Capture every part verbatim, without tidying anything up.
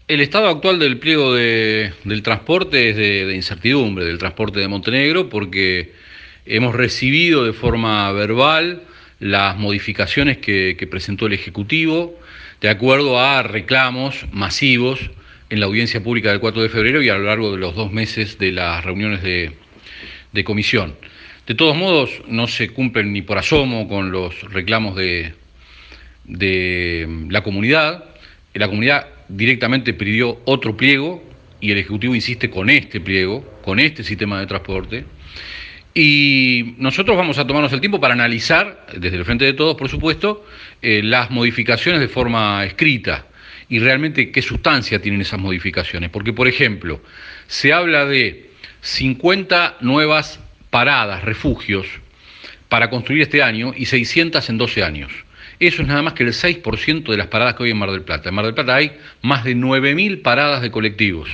El estado actual del pliego de, del transporte es de, de incertidumbre, del transporte de Montenegro, porque hemos recibido de forma verbal las modificaciones que, que presentó el Ejecutivo, de acuerdo a reclamos masivos en la audiencia pública del cuatro de febrero y a lo largo de los dos meses de las reuniones de, de comisión. De todos modos, no se cumplen ni por asomo con los reclamos de, de la comunidad. La comunidad directamente pidió otro pliego y el Ejecutivo insiste con este pliego, con este sistema de transporte. Y nosotros vamos a tomarnos el tiempo para analizar, desde el Frente de Todos, por supuesto, eh, las modificaciones de forma escrita y realmente qué sustancia tienen esas modificaciones. Porque, por ejemplo, se habla de cincuenta nuevas paradas, refugios, para construir este año y seiscientas en doce años. Eso es nada más que el seis por ciento de las paradas que hay en Mar del Plata. En Mar del Plata hay más de nueve mil paradas de colectivos.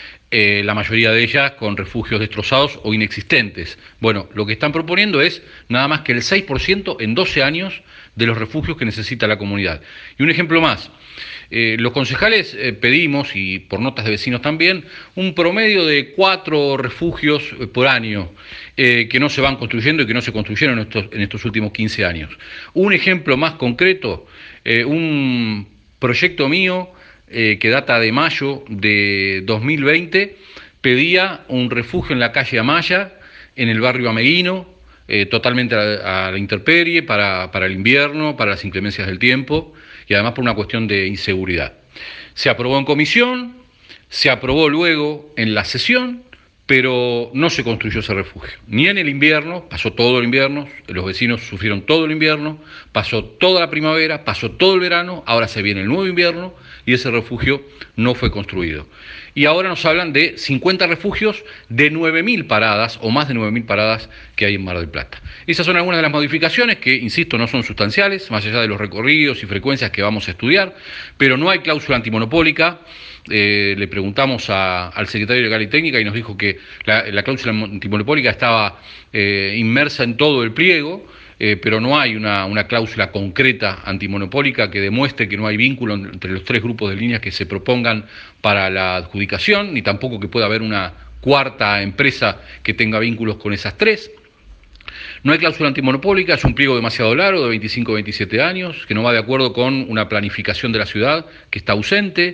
Eh, la mayoría de ellas con refugios destrozados o inexistentes. Bueno, lo que están proponiendo es nada más que el seis por ciento en doce años de los refugios que necesita la comunidad. Y un ejemplo más, eh, los concejales eh, pedimos, y por notas de vecinos también, un promedio de cuatro refugios eh, por año eh, que no se van construyendo y que no se construyeron en estos, en estos últimos quince años. Un ejemplo más concreto, eh, un proyecto mío Eh, que data de mayo de dos mil veinte, pedía un refugio en la calle Amaya, en el barrio Ameguino, eh, totalmente a, a la intemperie, para, para el invierno, para las inclemencias del tiempo, y además por una cuestión de inseguridad. Se aprobó en comisión, se aprobó luego en la sesión, pero no se construyó ese refugio. Ni en el invierno, pasó todo el invierno, los vecinos sufrieron todo el invierno, pasó toda la primavera, pasó todo el verano, ahora se viene el nuevo invierno y ese refugio no fue construido. Y ahora nos hablan de cincuenta refugios de nueve mil paradas, o más de nueve mil paradas que hay en Mar del Plata. Esas son algunas de las modificaciones que, insisto, no son sustanciales, más allá de los recorridos y frecuencias que vamos a estudiar, pero no hay cláusula antimonopólica. Eh, le preguntamos a, al secretario de Legal y Técnica y nos dijo que la, la cláusula antimonopólica estaba eh, inmersa en todo el pliego, eh, pero no hay una, una cláusula concreta antimonopólica que demuestre que no hay vínculo entre los tres grupos de líneas que se propongan para la adjudicación, ni tampoco que pueda haber una cuarta empresa que tenga vínculos con esas tres. No hay cláusula antimonopólica, es un pliego demasiado largo, de veinticinco a veintisiete años, que no va de acuerdo con una planificación de la ciudad que está ausente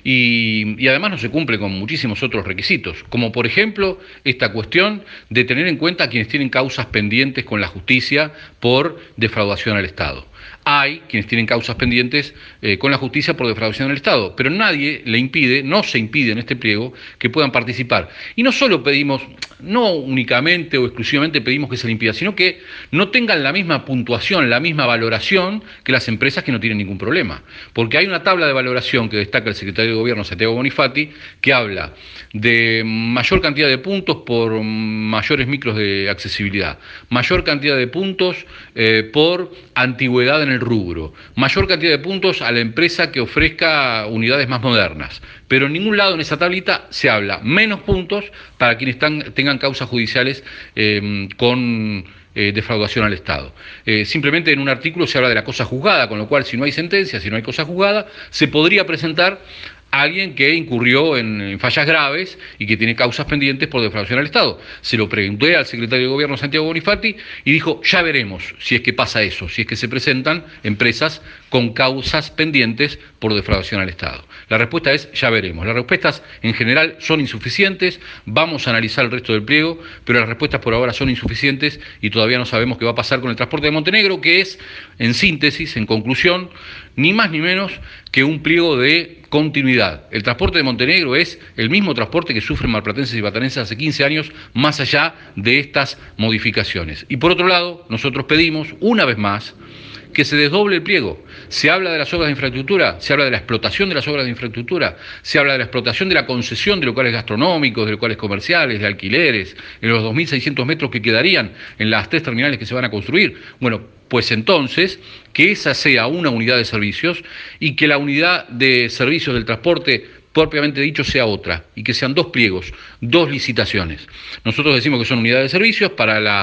y, y además no se cumple con muchísimos otros requisitos, como por ejemplo esta cuestión de tener en cuenta a quienes tienen causas pendientes con la justicia por defraudación al Estado. Hay quienes tienen causas pendientes eh, con la justicia por defraudación del Estado, pero nadie le impide, no se impide en este pliego que puedan participar. Y no solo pedimos, no únicamente o exclusivamente pedimos que se le impida, sino que no tengan la misma puntuación, la misma valoración que las empresas que no tienen ningún problema. Porque hay una tabla de valoración que destaca el secretario de Gobierno, Santiago Bonifati, que habla de mayor cantidad de puntos por mayores micros de accesibilidad, mayor cantidad de puntos eh, por antigüedad en el rubro, mayor cantidad de puntos a la empresa que ofrezca unidades más modernas, pero en ningún lado en esa tablita se habla menos puntos para quienes están, tengan causas judiciales eh, con eh, defraudación al Estado. Eh, simplemente en un artículo se habla de la cosa juzgada, con lo cual si no hay sentencia, si no hay cosa juzgada, se podría presentar alguien que incurrió en, en fallas graves y que tiene causas pendientes por defraudación al Estado. Se lo pregunté al secretario de Gobierno, Santiago Bonifati, y dijo, ya veremos si es que pasa eso, si es que se presentan empresas con causas pendientes por defraudación al Estado. La respuesta es, ya veremos. Las respuestas en general son insuficientes, vamos a analizar el resto del pliego, pero las respuestas por ahora son insuficientes y todavía no sabemos qué va a pasar con el transporte de Montenegro, que es, en síntesis, en conclusión, ni más ni menos que un pliego de continuidad. El transporte de Montenegro es el mismo transporte que sufren marplatenses y batanenses hace quince años, más allá de estas modificaciones. Y por otro lado, nosotros pedimos, una vez más, que se desdoble el pliego. Se habla de las obras de infraestructura, se habla de la explotación de las obras de infraestructura, se habla de la explotación de la concesión de locales gastronómicos, de locales comerciales, de alquileres, en los dos mil seiscientos metros que quedarían en las tres terminales que se van a construir. Bueno, pues entonces, que esa sea una unidad de servicios y que la unidad de servicios del transporte propiamente dicho sea otra, y que sean dos pliegos, dos licitaciones. Nosotros decimos que son unidades de servicios para la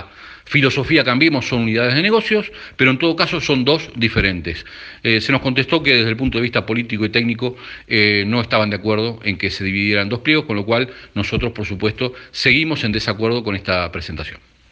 Filosofía Cambiemos son unidades de negocios, pero en todo caso son dos diferentes. Eh, se nos contestó que desde el punto de vista político y técnico eh, no estaban de acuerdo en que se dividieran dos pliegos, con lo cual nosotros, por supuesto, seguimos en desacuerdo con esta presentación.